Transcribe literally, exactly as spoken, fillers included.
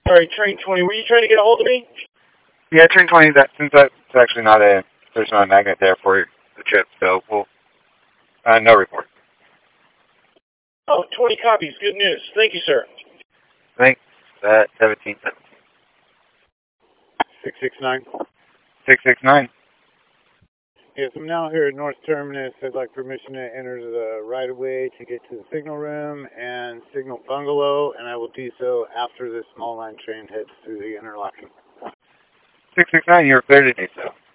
Sorry, Train twenty, were you trying to get a hold of me? Yeah, Train twenty, that, since that's actually not a, there's not a magnet there for the trip, so we'll, uh, no report. Oh, twenty copies. Good news. Thank you, sir. Thanks. Uh, seventeen seventeen. six six nine. six six nine. Yes, I'm now here at North Terminus. I'd like permission to enter the right-of-way to get to the signal room and signal bungalow, and I will do so after the small line train heads through the interlocking. six six nine, you're clear to do so.